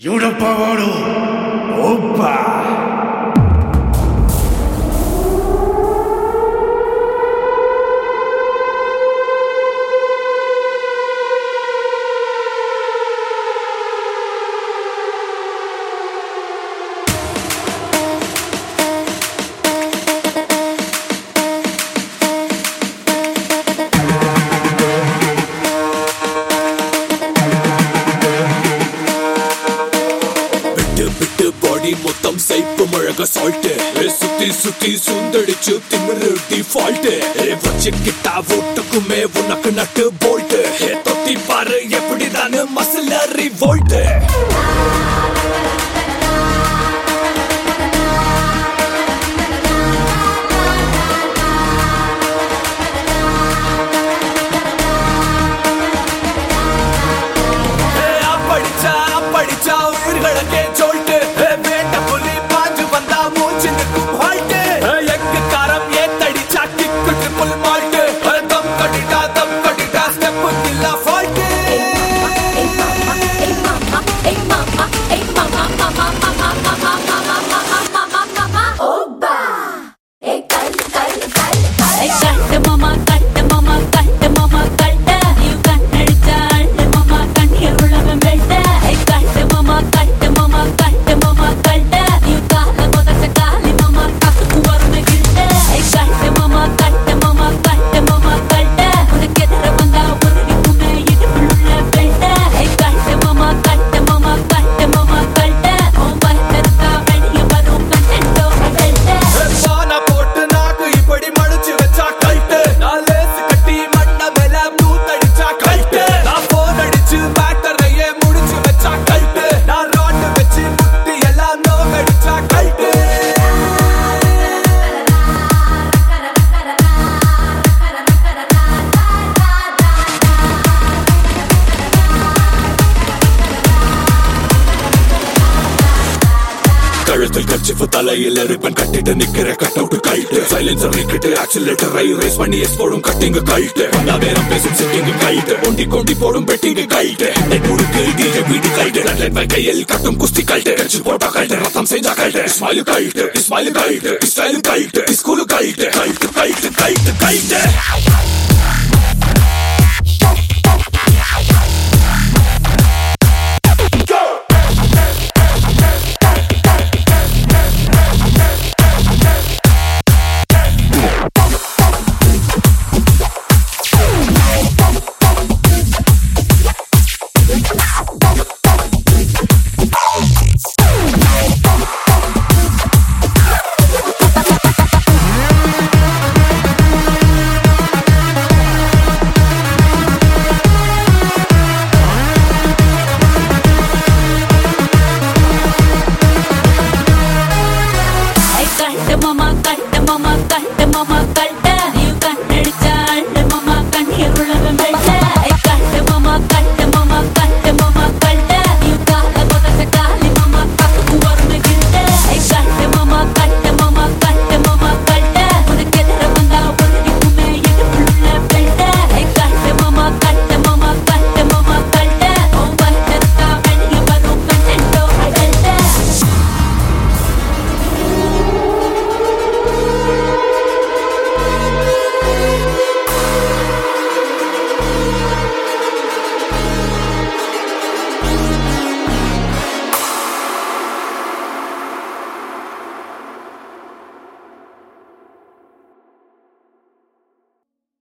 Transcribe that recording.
Europavoro. Opa! மொத்தம் சைப்பு முழக salt சுத்தி சுத்தி சுந்தடிச்சு திமிரு டிஃபால்ட்டு வச்சுக்கிட்டா ஓட்டுக்குமே உனக்கு நட்டு போல்ட்டு தொத்தி பாரு எப்படிதானு மசில ரிவோல்ட்டு படிச்சா உயிர்களுக்கே சொல்லிட்டு வேட்ட புலி பாஞ்சு வந்தா மூச்சு நிற்கும் ஹால்ட்டு எக்கு காரம் ஏத்தடிச்சா கிக்கு ட்ரிபிள் மால்ட்டு தம் கட்டிட்டா ஸ்டெப் இல்ல ஃபால்ட்டு கழுத்தில் கச்சிப்பு தலையில் ரிப்பன் கட்டிட்டு நிக்கிற கட் அவுட் கைட்டு சைலன்சர் நிக்கிட்டு ஆக்சிலேட்டர் ரைஸ் பண்ணி எஸ்போடும் கட்டிங்க கைட்டு வேறம் பேசும் செட்டிங்க கைட்டு ஒண்டி கொண்டி போடும் பெட்டிங்க கைட்டு நெட்முடுக்கு டிஜே வீடு கைட்டு நெட்லைன் கையில் கட்டும் குஸ்தி கைட்டு கட்சி போட்டா கைட்டு ரத்தம் செஞ்சா கைட்டு ஸ்மைல் கைட்டு ஸ்டைல் கைட்டு ஸ்கூலு கைட்டு கைட்டு கைட்டு கைட்டு கைட்டு